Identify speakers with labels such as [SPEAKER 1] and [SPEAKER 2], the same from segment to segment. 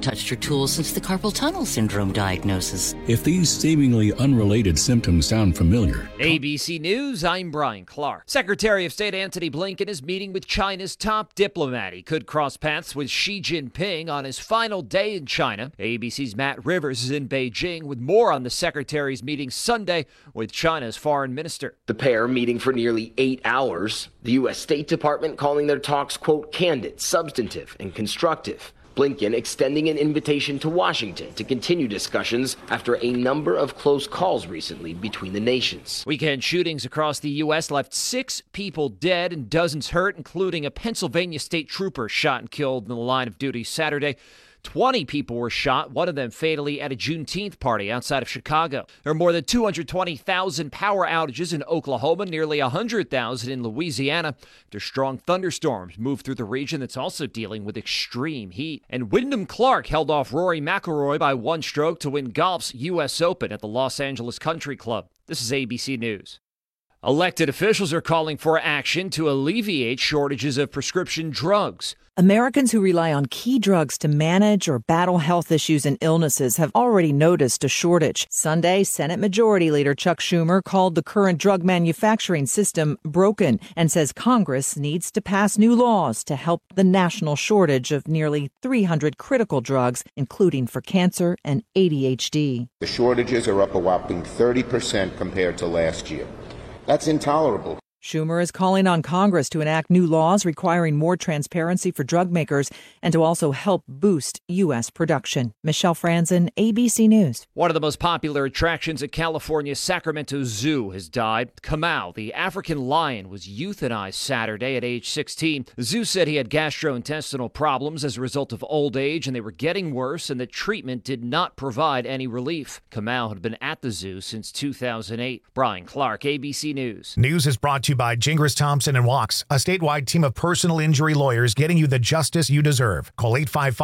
[SPEAKER 1] touched her tools since the carpal tunnel syndrome diagnosis.
[SPEAKER 2] If these seemingly unrelated symptoms sound familiar...
[SPEAKER 3] ABC News, I'm Brian Clark. Secretary of State Antony Blinken is meeting with China's top diplomat. He could cross paths with Xi Jinping on his final day in China. ABC's Matt Rivers is in Beijing with more on the secretary's meeting Sunday with China's foreign minister.
[SPEAKER 4] The pair meeting for nearly 8 hours. The U.S. State Department calling their talks, quote, candid, substantive, and constructive. Blinken extending an invitation to Washington to continue discussions after a number of close calls recently between the nations.
[SPEAKER 3] Weekend shootings across the U.S. left 6 people dead and dozens hurt, including a Pennsylvania state trooper shot and killed in the line of duty Saturday. 20 people were shot, one of them fatally at a Juneteenth party outside of Chicago. There are more than 220,000 power outages in Oklahoma, nearly 100,000 in Louisiana, after strong thunderstorms moved through the region that's also dealing with extreme heat. And Wyndham Clark held off Rory McIlroy by 1 stroke to win golf's U.S. Open at the Los Angeles Country Club. This is ABC News. Elected officials are calling for action to alleviate shortages of prescription drugs.
[SPEAKER 5] Americans who rely on key drugs to manage or battle health issues and illnesses have already noticed a shortage. Sunday, Senate Majority Leader Chuck Schumer called the current drug manufacturing system broken and says Congress needs to pass new laws to help the national shortage of nearly 300 critical drugs, including for cancer and ADHD.
[SPEAKER 6] The shortages are up a whopping 30% compared to last year. That's intolerable.
[SPEAKER 5] Schumer is calling on Congress to enact new laws requiring more transparency for drug makers and to also help boost U.S. production. Michelle Franzen, ABC News.
[SPEAKER 3] One of the most popular attractions at California's Sacramento Zoo has died. Kamau, the African lion, was euthanized Saturday at age 16. The zoo said he had gastrointestinal problems as a result of old age, and they were getting worse, and the treatment did not provide any relief. Kamau had been at the zoo since 2008. Brian Clark, ABC News.
[SPEAKER 7] News is brought to you by Gingras Thompson and Walks, a statewide team of personal injury lawyers getting you the justice you deserve. Call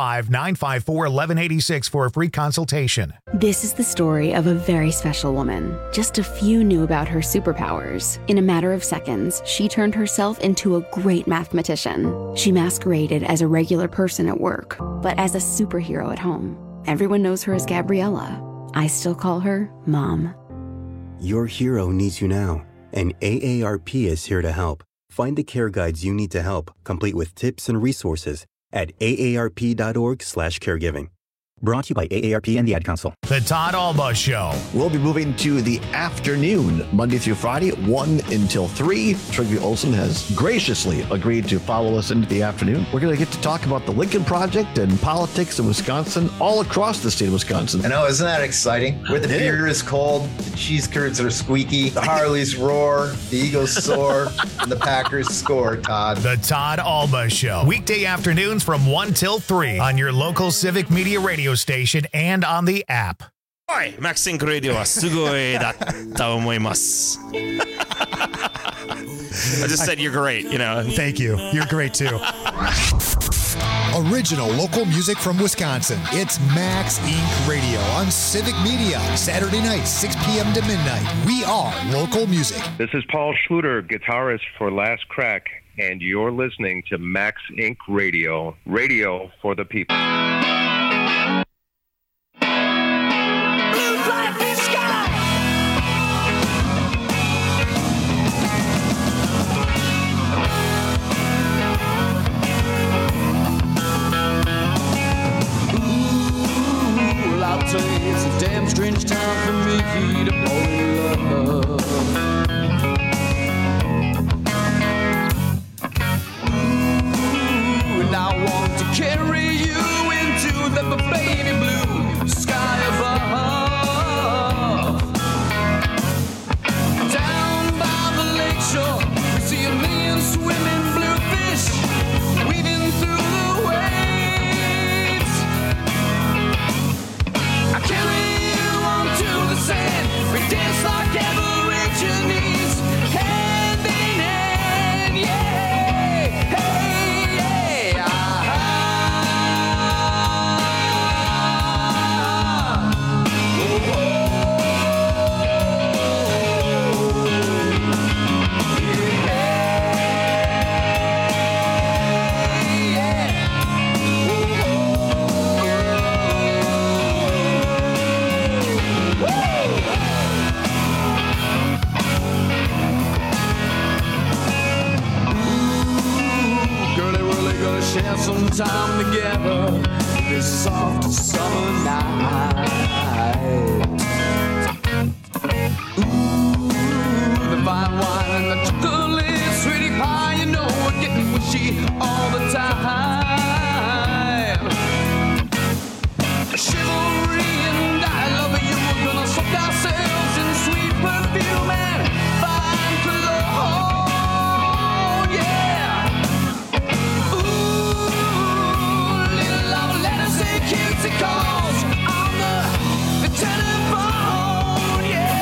[SPEAKER 7] 855-954-1186 for a free consultation.
[SPEAKER 8] This is the story of a very special woman. Just a few knew about her superpowers. In a matter of seconds, she turned herself into a great mathematician. She masqueraded as a regular person at work, but as a superhero at home. Everyone knows her as Gabriella. I still call her Mom.
[SPEAKER 9] Your hero needs you now, and AARP is here to help. Find the care guides you need to help, complete with tips and resources at aarp.org/caregiving. Brought to you by AARP and the Ad Council.
[SPEAKER 7] The Todd Alba Show.
[SPEAKER 10] We'll be moving to the afternoon, Monday through Friday, 1 until 3. Trygve Olsen has graciously agreed to follow us into the afternoon. We're going to get to talk about the Lincoln Project and politics in Wisconsin, all across the state of Wisconsin.
[SPEAKER 11] I know, isn't that exciting? Where the beer is cold, the cheese curds are squeaky, the Harleys roar, the Eagles soar, and the Packers score, Todd.
[SPEAKER 7] The Todd Alba Show. Weekday afternoons from 1 till 3 on your local Civic Media radio station and on the app.
[SPEAKER 12] はい、マックスインクラディオはすごいだと思います。I just said you're great, you know.
[SPEAKER 13] Thank you. You're great too. Original local music from Wisconsin. It's Max Inc. Radio on Civic Media. Saturday nights, 6 p.m. to midnight. We are local music.
[SPEAKER 14] This is Paul Schluter, guitarist for Last Crack, and you're listening to Max Inc. Radio. Radio for the people.
[SPEAKER 15] It's a damn strange time for me to fall in love. Ooh, and I want to carry you into the baby blue sky above. Down by the lakeshore, we see a million swimming bluefish weaving through the waves. I carry you onto the sand. We dance like Aborigines. together this soft summer night. Ooh, the fine wine and the chocolate sweetie pie, you know we're getting wishy all the time. Chivalry and I love you, we're gonna soak ourselves in sweet perfume and fine cologne, yeah. Ooh, little love letter, say cutesy calls on the telephone, yeah,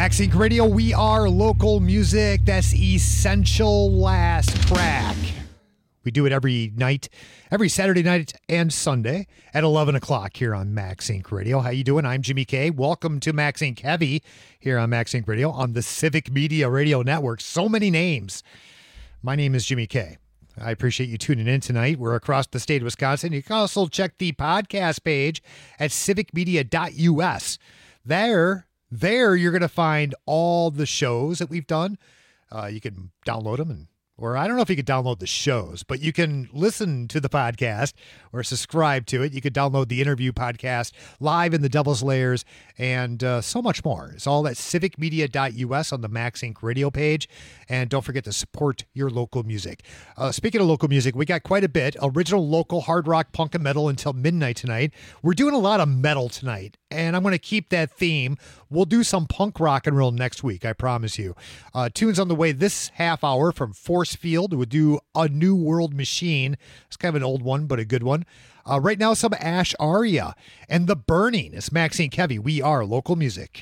[SPEAKER 13] Max Inc. Radio, we are local music. That's Essential Last Track. We do it every night, every Saturday night and Sunday at 11 o'clock here on Max Inc. Radio. How you doing? I'm Jimmy K. Welcome to Max Inc. Heavy here on Max Inc. Radio on the Civic Media Radio Network. So many names. My name is Jimmy K. I appreciate you tuning in tonight. We're across the state of Wisconsin. You can also check the podcast page at civicmedia.us. There you're going to find all the shows that we've done. You can download them or I don't know if you could download the shows, but you can listen to the podcast or subscribe to it. You could download the interview podcast live in the Devil's Layers and so much more. It's all at civicmedia.us on the Max Inc. radio page. And don't forget to support your local music. Speaking of local music, we got quite a bit. Original local hard rock, punk, and metal until midnight tonight. We're doing a lot of metal tonight, and I'm going to keep that theme. We'll do some punk rock and roll next week, I promise you. Tunes on the way this half hour from Forcefield. We'll do A New World Machine. It's kind of an old one, but a good one. Right now, some Ash Aria and The Burning. It's Max Inc. Heavy. We are local music.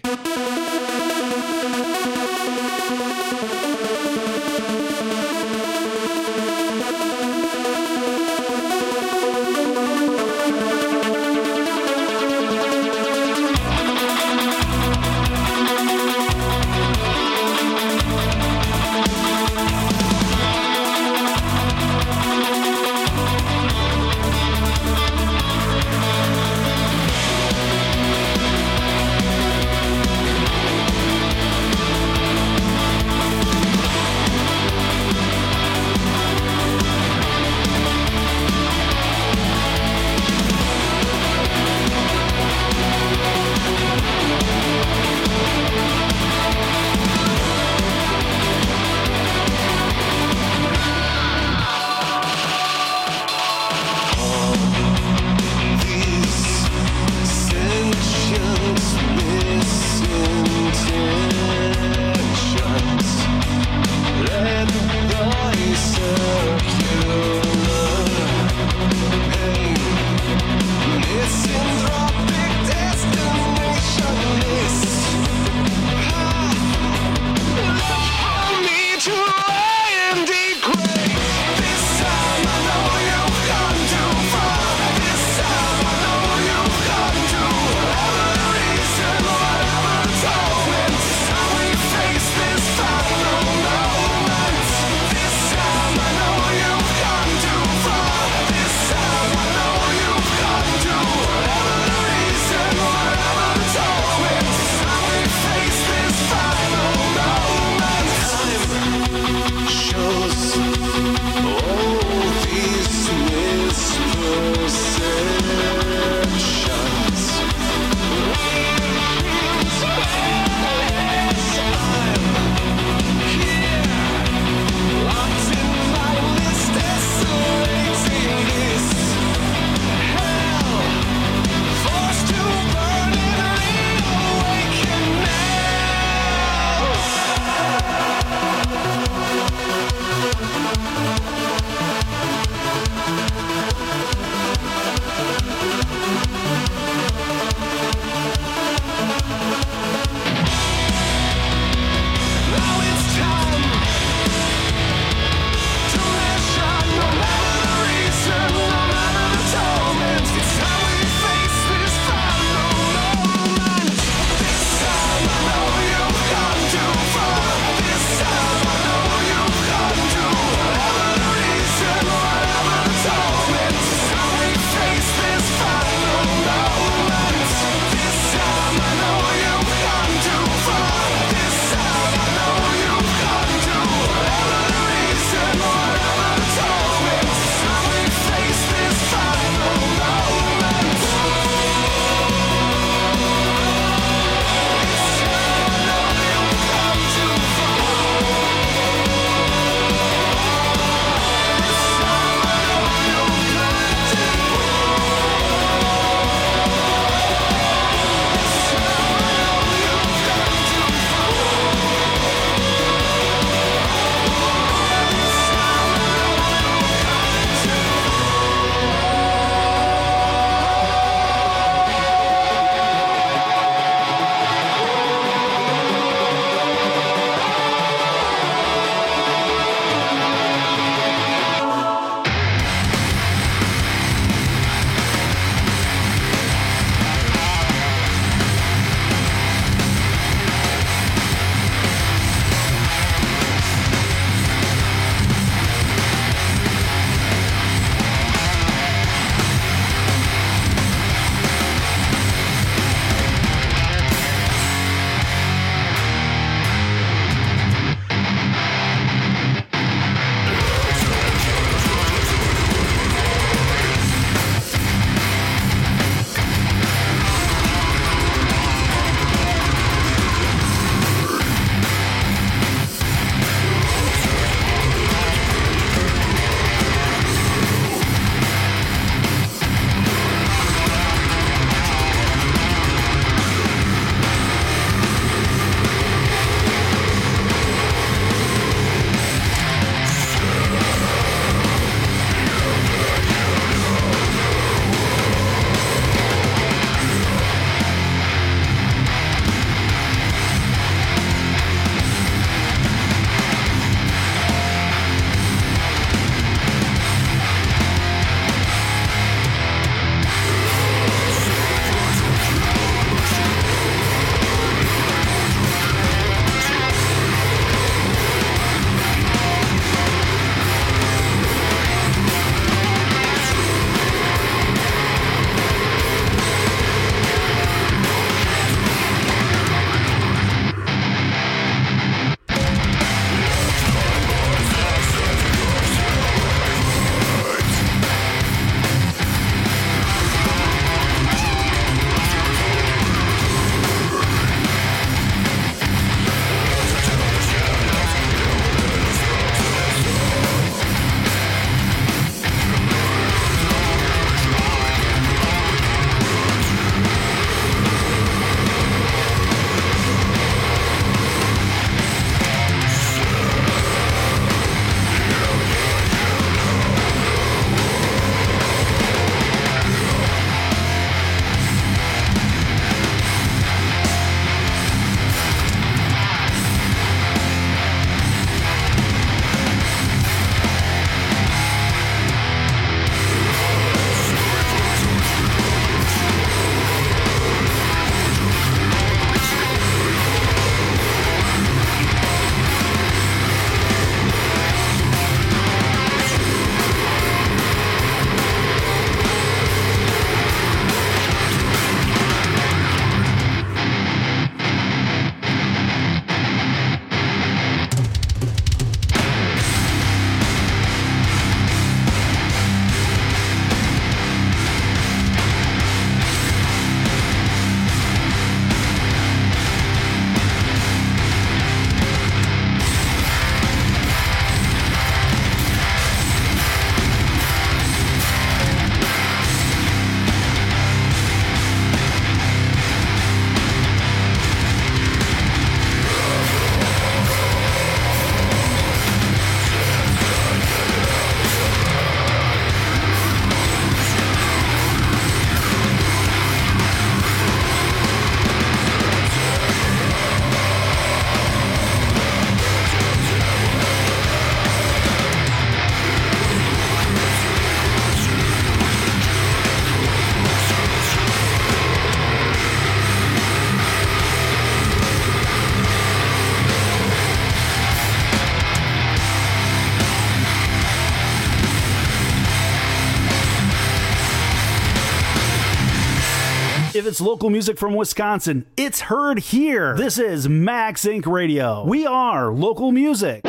[SPEAKER 16] If it's local music from Wisconsin, it's heard here. This is Max Inc. Radio. We are local music.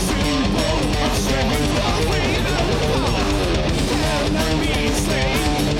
[SPEAKER 15] Enemy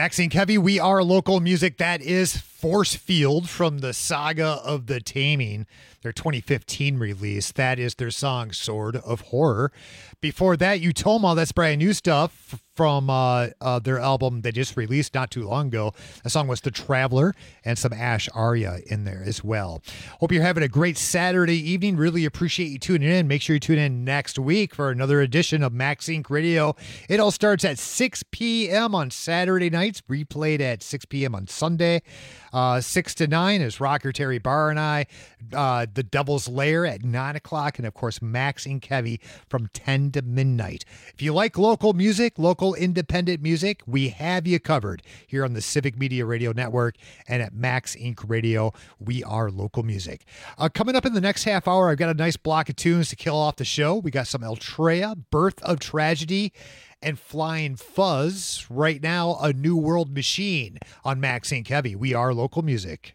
[SPEAKER 13] Maxine Kevy, we are local music. That is Force Field from the Saga of the Taming, their 2015 release. That is their song Sword of Horror. Before that, Utoma, that's brand new stuff from their album they just released not too long ago. The song was The Traveler, and some Ash Arya in there as well. Hope you're having a great Saturday evening. Really appreciate you tuning in. Make sure you tune in next week for another edition of Max Inc. Radio. It all starts at 6 p.m. on Saturday nights, replayed at 6 p.m. on Sunday. 6 to 9 is Rocker Terry Barr and I. The Devil's Lair at 9 o'clock. And, of course, Max and Kevy from 10 to midnight. If you like local music, local independent music, we have you covered here on the Civic Media Radio Network and at Max Inc. Radio. We are local music. Coming up in the next half hour, I've got a nice block of tunes to kill off the show. We got some Eltrea, Birth of Tragedy, and Flying Fuzz. Right now, A New World Machine on Max Inc. Heavy. We are local music.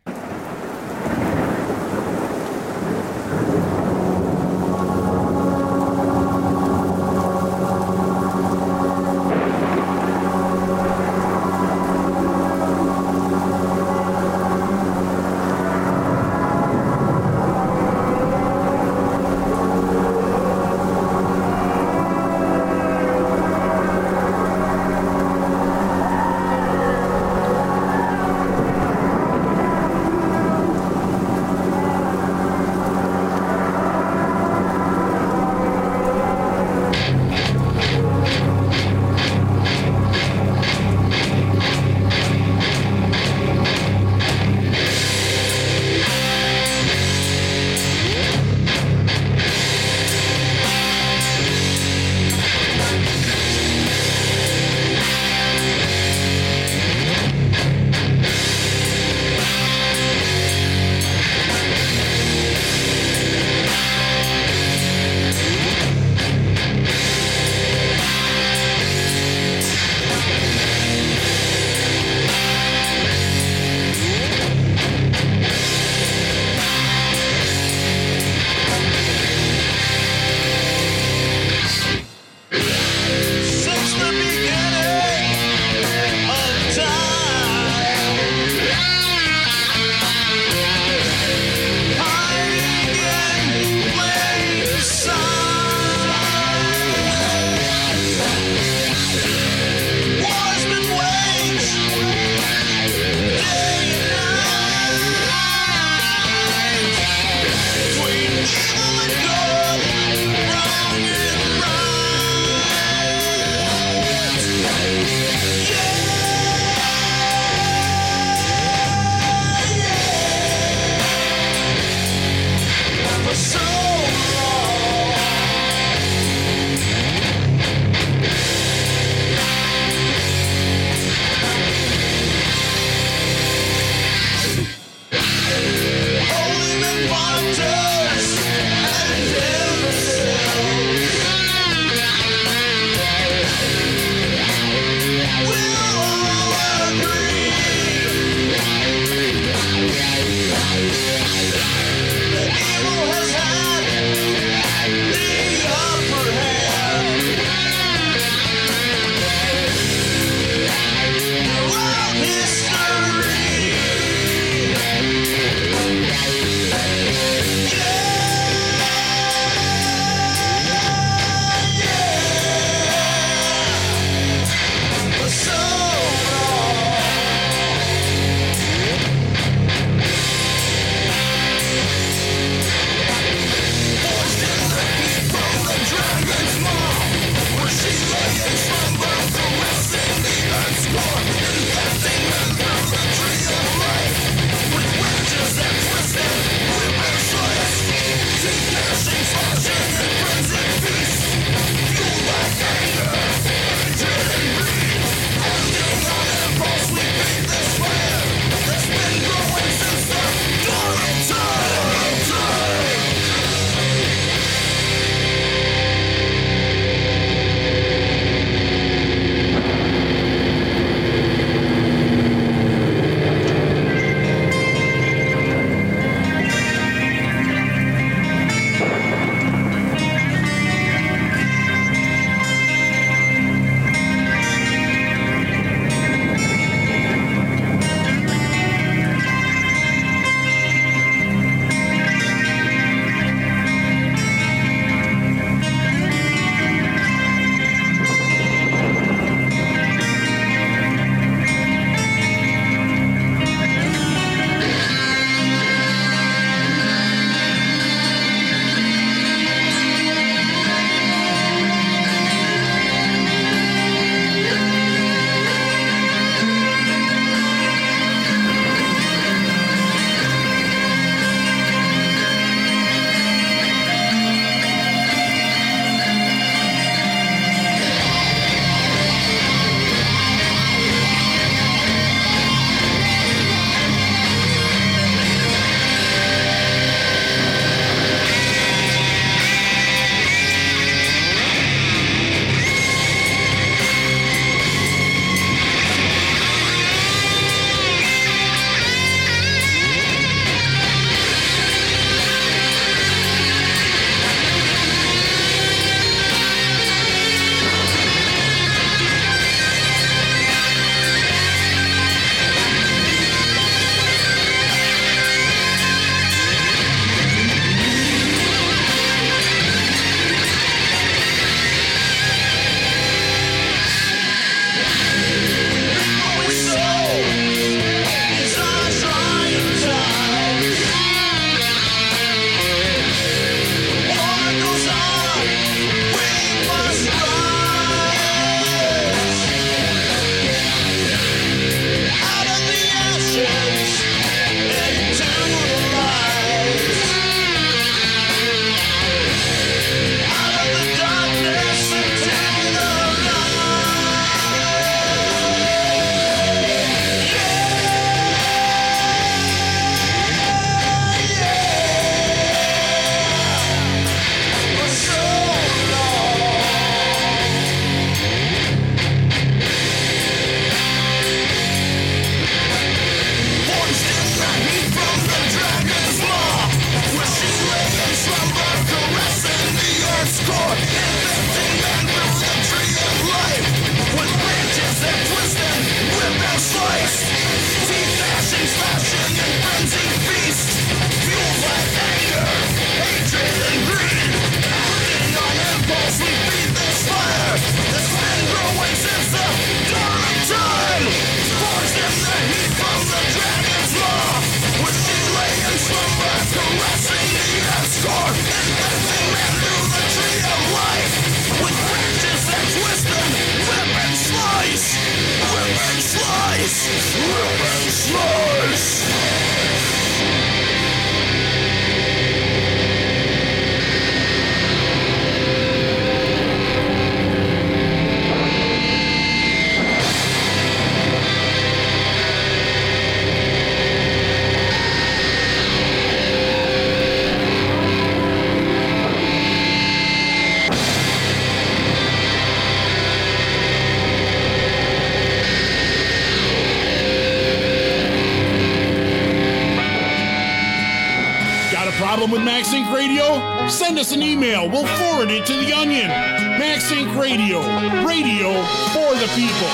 [SPEAKER 17] Max Inc. Radio? Send us an email. We'll forward it to the Onion. Max Inc. Radio. Radio for the people.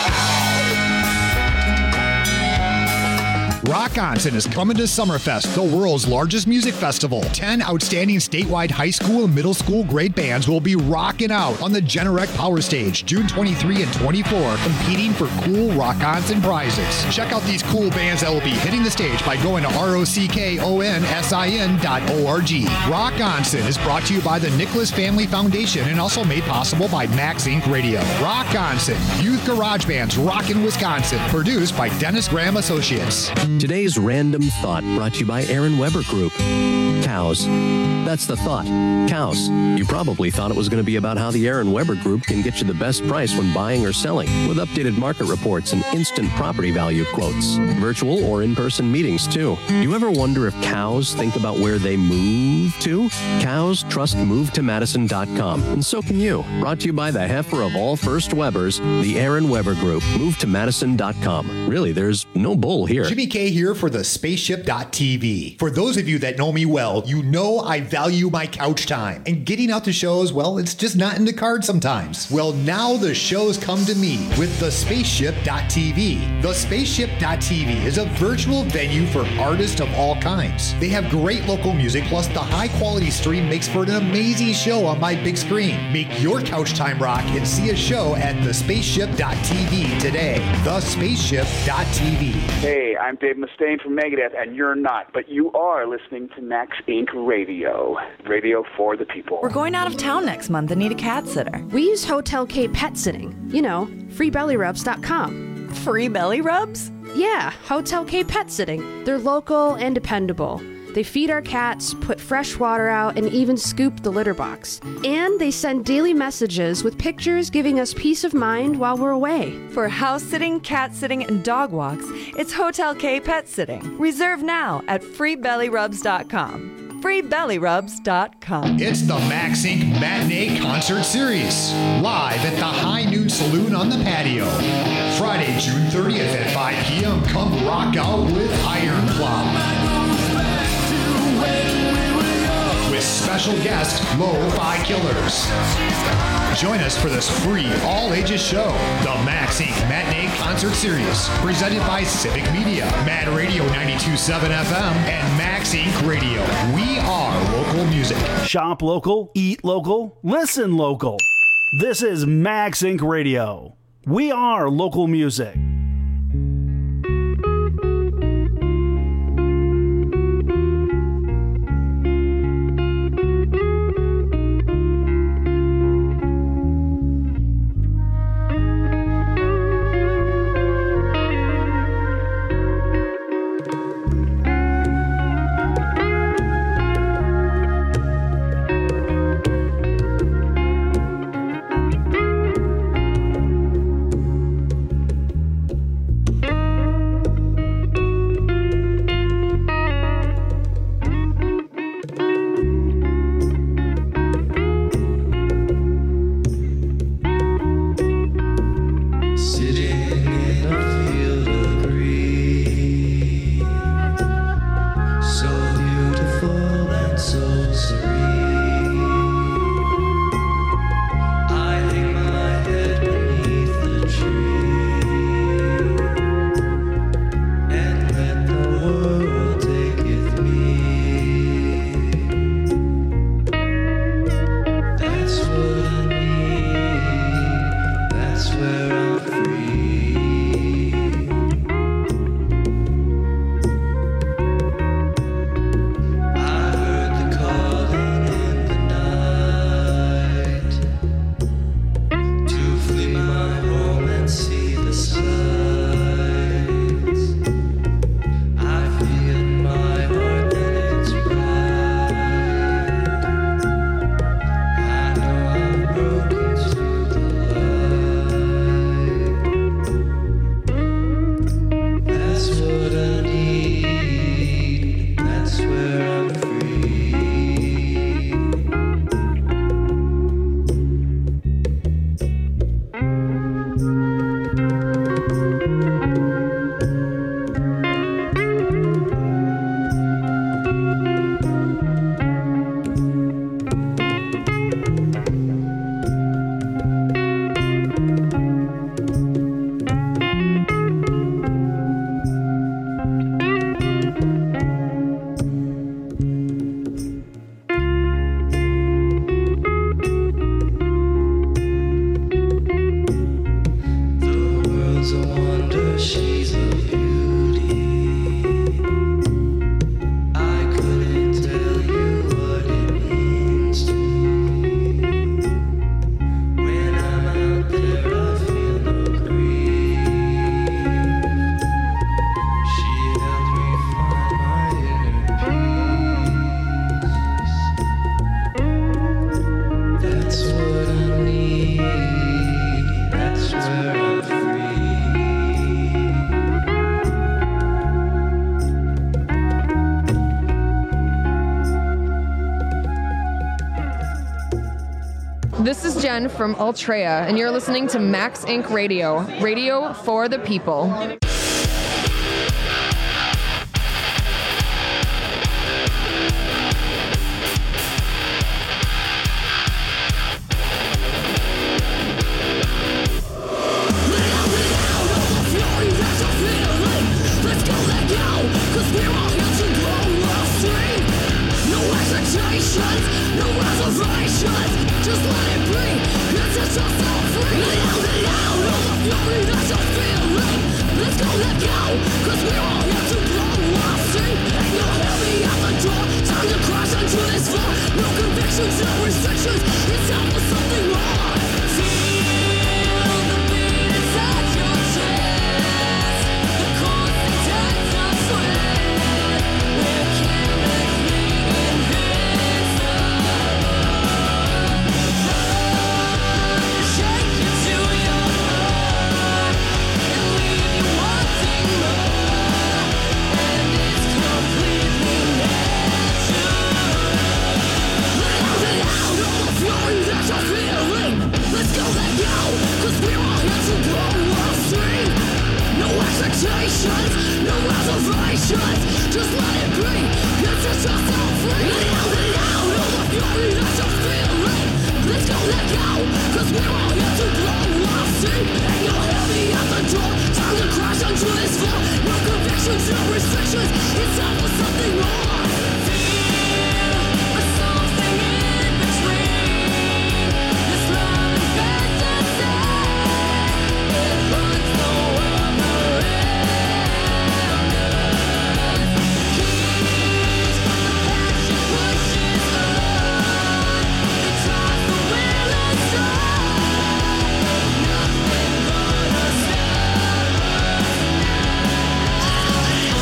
[SPEAKER 13] Rock Onsen is coming to Summerfest, the world's largest music festival. 10 outstanding statewide high school and middle school grade bands will be rocking out on the Generac Power Stage June 23 and 24, competing for cool Rock Onsen prizes. Check out these cool bands that will be hitting the stage by going to rockonsin.org. Rock Onsen is brought to you by the Nicholas Family Foundation and also made possible by Max Inc. Radio. Rock Onsen, youth garage bands rockin' Wisconsin, produced by Dennis Graham Associates.
[SPEAKER 18] Today's random thought brought to you by Aaron Weber Group. Cows. That's the thought. Cows. You probably thought it was going to be about how the Aaron Weber Group can get you the best price when buying or selling, with updated market reports and instant property value quotes. Virtual or in-person meetings, too. You ever wonder if cows think about where they move to? Cows trust MoveToMadison.com, and so can you. Brought to you by the heifer of all first Webers, the Aaron Weber Group. MoveToMadison.com. Really, there's no bull here.
[SPEAKER 13] Jimmy K here for the Spaceship.tv. For those of you that know me well, you know I value my couch time. And getting out to shows, well, it's just not in the cards sometimes. Well, now the shows come to me with the Spaceship.tv. The Spaceship.tv is a virtual venue for artists of all kinds. They have great local music, plus the high quality stream makes for an amazing show on my big screen. Make your couch time rock and see a show at the Spaceship.tv today. The Spaceship.tv.
[SPEAKER 19] Hey, I'm Dave Mustaine from Megadeth, and you're not, but you are listening to Max Inc. Radio. Radio for the people.
[SPEAKER 20] We're going out of town next month and need a cat sitter.
[SPEAKER 21] We use Hotel K Pet Sitting. You know, freebellyrubs.com.
[SPEAKER 20] Free belly rubs?
[SPEAKER 21] Yeah, Hotel K Pet Sitting. They're local and dependable. They feed our cats, put fresh water out, and even scoop the litter box. And they send daily messages with pictures giving us peace of mind while we're away.
[SPEAKER 20] For house sitting, cat sitting, and dog walks, it's Hotel K Pet Sitting. Reserve now at freebellyrubs.com. freebellyrubs.com.
[SPEAKER 13] It's the Max Inc. Matinee Concert Series, live at the High Noon Saloon on the patio. Friday, June 30th at 5 p.m. Come rock out with Iron Cloud. With special guest, Lo-Fi Killers. Join us for this free all-ages show, the Max Inc. Matinee Concert Series, presented by Civic Media, Mad Radio 92.7 FM, and Max Inc. Radio. We are local music.
[SPEAKER 16] Shop local, eat local, listen local. This is Max Inc. Radio. We are local music.
[SPEAKER 1] This is Jen from Altrea, and you're listening to Max Inc. Radio, radio for the people.
[SPEAKER 15] No reservations, just let it be. Let's set yourself free. Let it out, all the fury that you're feeling. Let's go, let go, cause we're all here to blow our steam. Ain't no heavy at the door, time to crash onto this floor. No convictions, no restrictions, it's time for something more. Feel the beat inside your chest, the chords that take the sweat. We're chemically invincible. Shake you to your heart and leave you wanting more. And it's completely natural. Let out all the fury that you're feeling. Let's go, let go, cause we're all here to blow our steam. No expectations, no reservations, just let it be. Let's set yourself free. Let out all the fury that you're feeling. Let's go, let go, cause we're all here to blow our steam. Ain't no heavy at the door, time to crash onto this floor. No convictions, no restrictions, it's time for something more. Feel something in between this love and fantasy. It runs the world around us. Keeps the passion pushes on. It drives the will aside. Nothing gonna stop us now.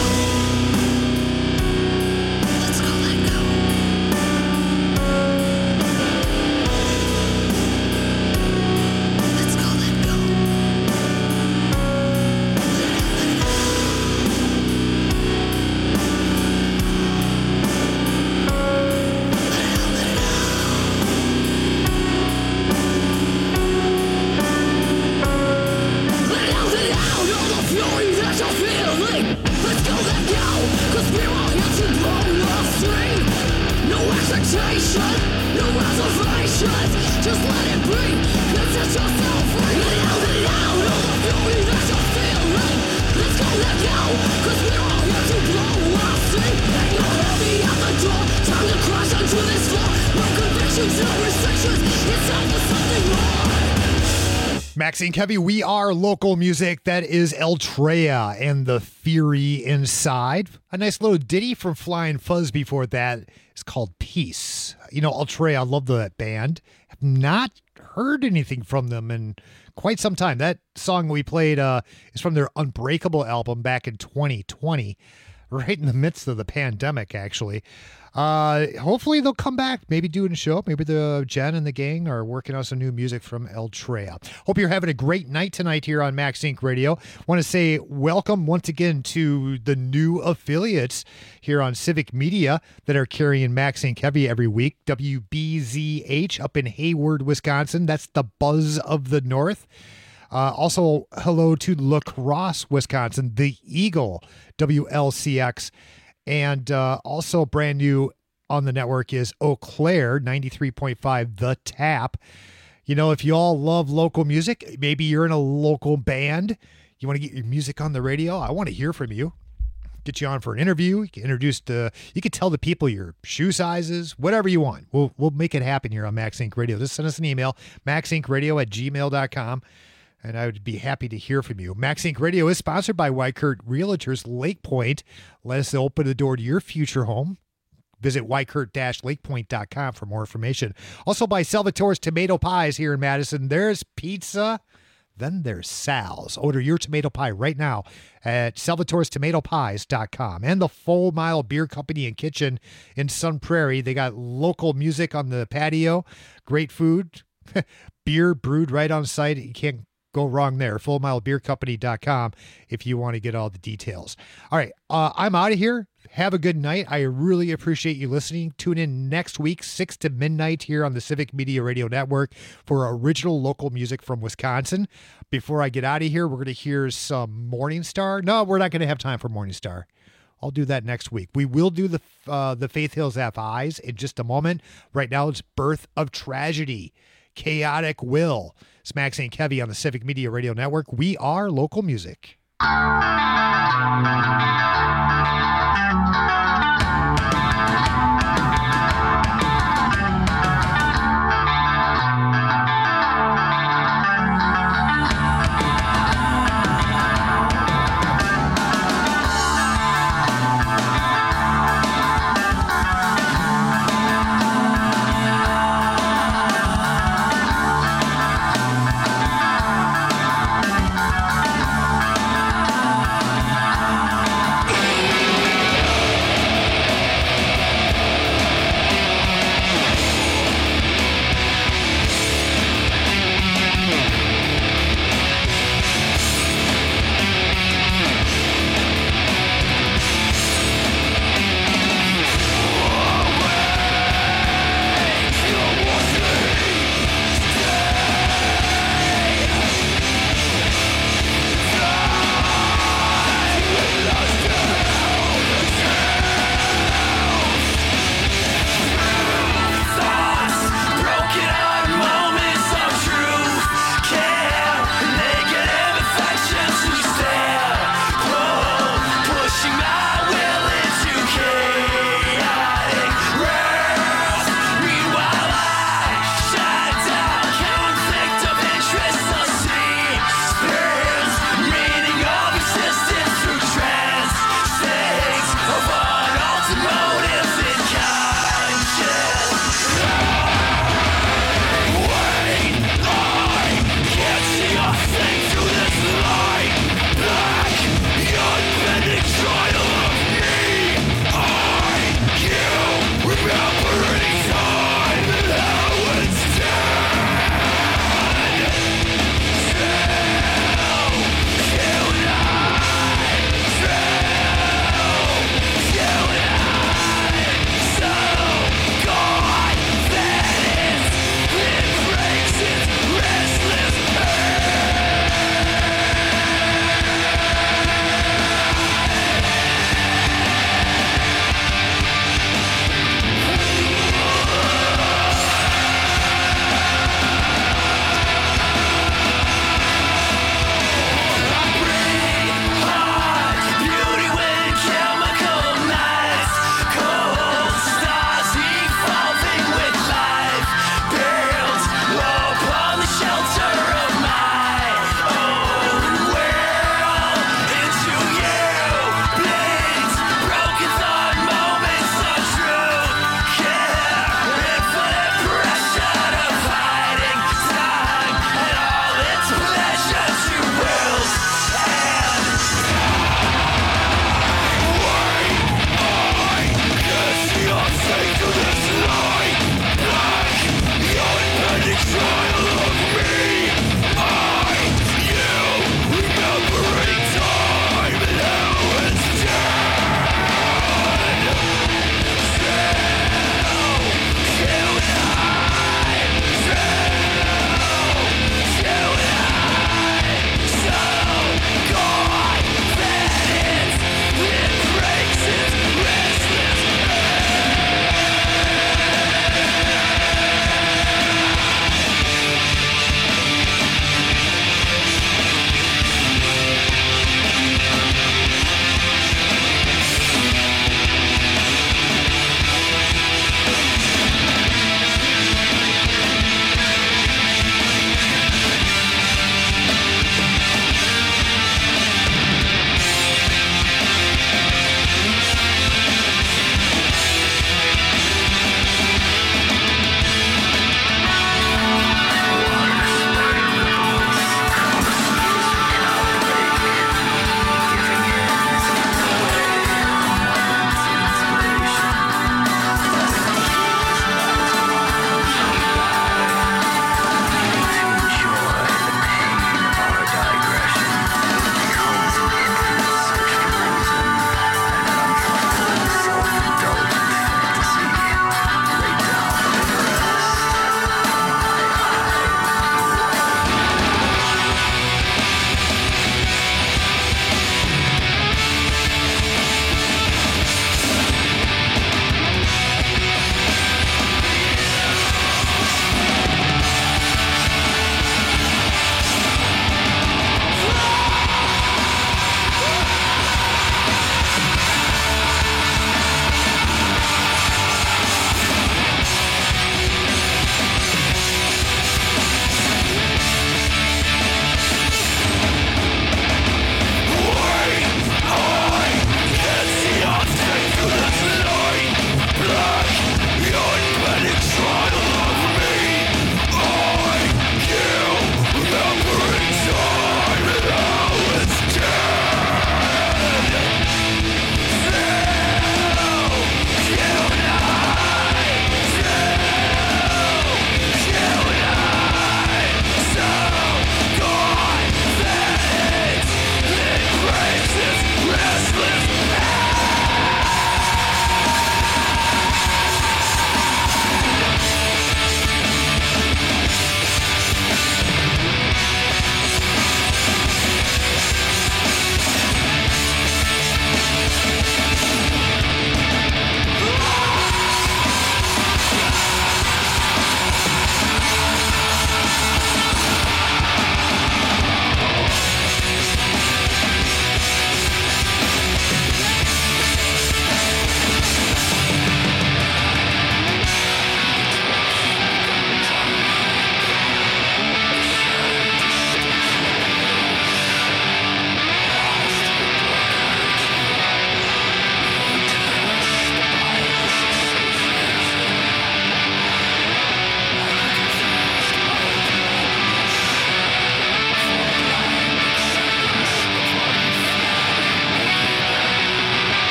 [SPEAKER 15] Let's go, let go. Let's go, let go. Let out all the fury that you're feeling. Let's go, let go, cause we're all here to blow our steam. No expectation, no reservations, just let it be. Let's set yourself free. Let out all the fury that you're feeling. Let's go, let go, cause we're all here to blow our steam. Ain't no heavy at the door, time to crash onto this floor. No convictions, no restrictions, it's time for something more.
[SPEAKER 13] Max Inc. Heavy, we are local music. That is Altrea and the Fury Inside. A nice little ditty from Flying Fuzz before that is called Peace. You know, Altrea, I love that band. Have not heard anything from them in quite some time. That song we played is from their Unbreakable album back in 2020, right in the midst of the pandemic, actually. Hopefully they'll come back, maybe doing a show. Maybe the Jen and the gang are working on some new music from Altrea. Hope you're having a great night tonight here on Max Inc. Radio. Want to say welcome once again to the new affiliates here on Civic Media that are carrying Max Inc. Heavy every week. WBZH up in Hayward, Wisconsin. That's the buzz of the North. Also, hello to La Crosse, Wisconsin, the Eagle, WLCX. And also brand new on the network is Eau Claire, 93.5, The Tap. You know, if you all love local music, maybe you're in a local band, you want to get your music on the radio, I want to hear from you. Get you on for an interview. You can you can tell the people your shoe sizes, whatever you want. We'll make it happen here on Max Inc. Radio. Just send us an email, maxincradio@gmail.com. And I would be happy to hear from you. Max Inc. Radio is sponsored by Weichert Realtors Lake Point. Let us open the door to your future home. Visit weichert-lakepoint.com for more information. Also by Salvatore's Tomato Pies here in Madison. There's pizza, then there's Sal's. Order your tomato pie right now at salvatorestomatopies.com. And the Full Mile Beer Company and Kitchen in Sun Prairie. They got local music on the patio, great food, beer brewed right on site. You can't go wrong there. FullMileBeerCompany.com if you want to get all the details. All right, I'm out of here. Have a good night. I really appreciate you listening. Tune in next week, 6 to midnight here on the Civic Media Radio Network for original local music from Wisconsin. Before I get out of here, we're going to hear some Morning Star. No, we're not going to have time for Morning Star. I'll do that next week. We will do the Faith Hills FIs in just a moment. Right now, it's Birth of Tragedy, Chaotic Will. It's Max and Kevy on the Civic Media Radio Network. We are local music.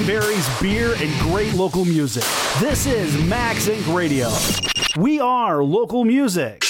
[SPEAKER 16] berries, beer, and great local music. This is Max Inc. Radio. We are local music.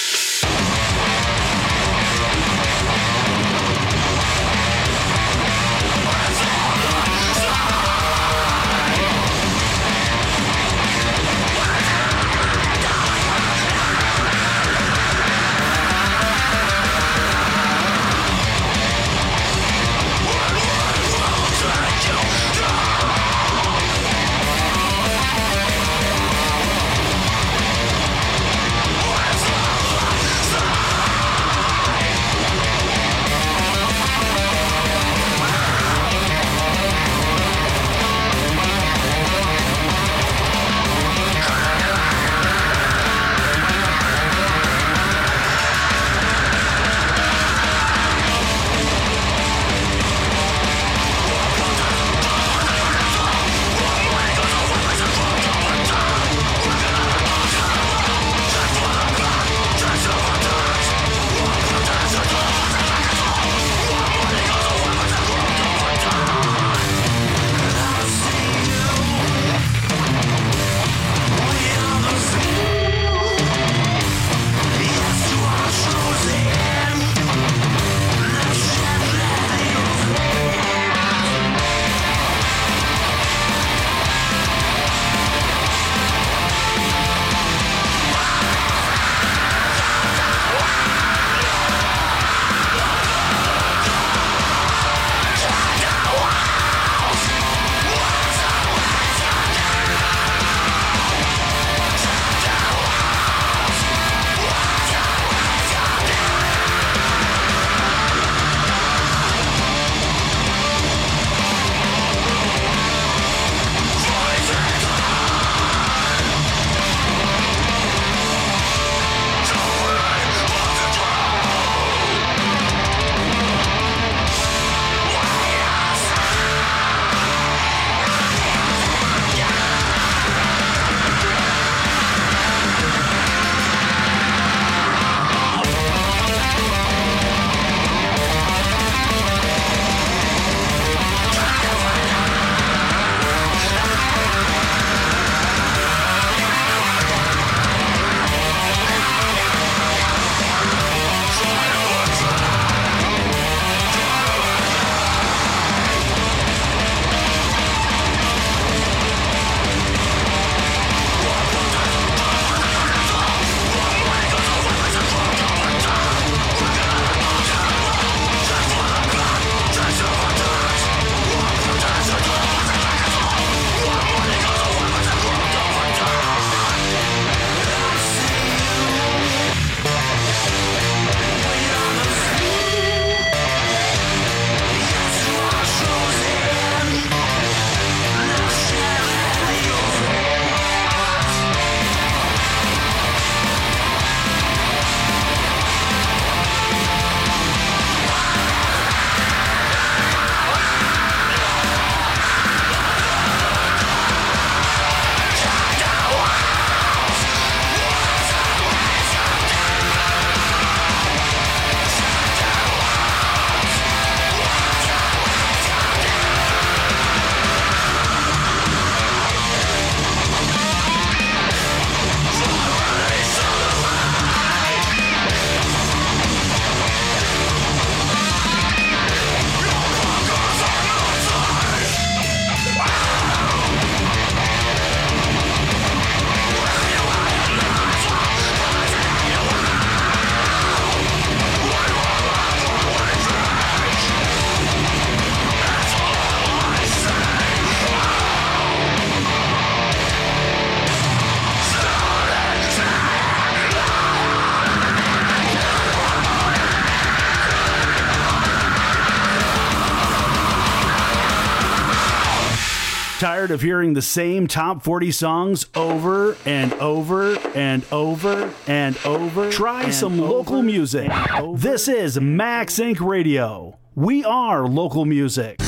[SPEAKER 16] Tired of hearing the same top 40 songs over and over and over and over? Try some local music. This is Max Inc. Radio. We are local music.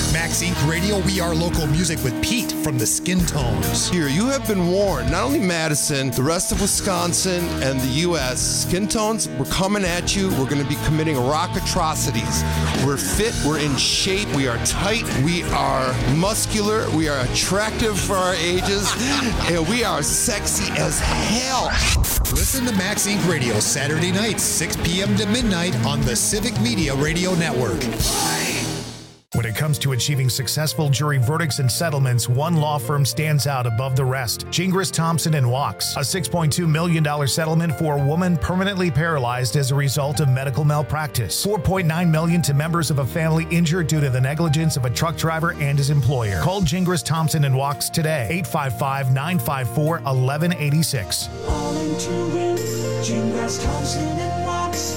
[SPEAKER 13] Max Inc. Radio, we are local music with Pete from the Skin Tones.
[SPEAKER 2] Here, you have been warned. Not only Madison, the rest of Wisconsin and the U.S. Skin Tones, we're coming at you. We're going to be committing rock atrocities. We're fit. We're in shape. We are tight. We are muscular. We are attractive for our ages. And we are sexy as hell.
[SPEAKER 13] Listen to Max Inc. Radio Saturday nights, 6 p.m. to midnight on the Civic Media Radio Network.
[SPEAKER 7] When it comes to achieving successful jury verdicts and settlements, one law firm stands out above the rest. Gingras, Thompson & Walks. A $6.2 million settlement for a woman permanently paralyzed as a result of medical malpractice. $4.9 million to members of a family injured due to the negligence of a truck driver and his employer. Call Gingras, Thompson & Walks today. 855-954-1186.
[SPEAKER 15] All into it, Gingras, Thompson & Walks,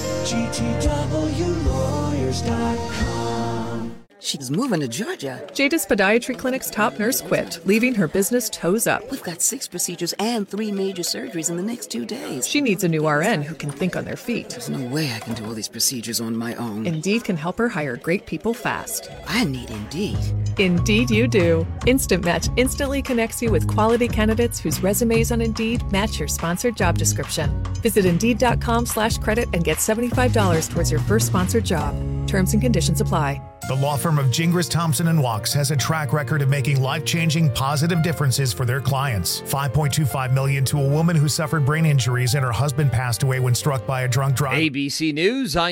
[SPEAKER 15] GTWlawyers.com.
[SPEAKER 22] She's moving to Georgia.
[SPEAKER 23] Jada's Podiatry Clinic's top nurse quit, leaving her business toes up.
[SPEAKER 22] We've got 6 procedures and 3 major surgeries in the next 2 days.
[SPEAKER 23] She needs a new RN who can think on their feet.
[SPEAKER 22] There's no way I can do all these procedures on my own.
[SPEAKER 23] Indeed can help her hire great people fast.
[SPEAKER 22] I need Indeed.
[SPEAKER 23] Indeed you do. Instant Match instantly connects you with quality candidates whose resumes on Indeed match your sponsored job description. Visit Indeed.com/credit and get $75 towards your first sponsored job. Terms and conditions apply.
[SPEAKER 7] The law firm of Gingras, Thompson & Walks has a track record of making life-changing positive differences for their clients. $5.25 million to a woman who suffered brain injuries and her husband passed away when struck by a drunk driver.
[SPEAKER 3] ABC News.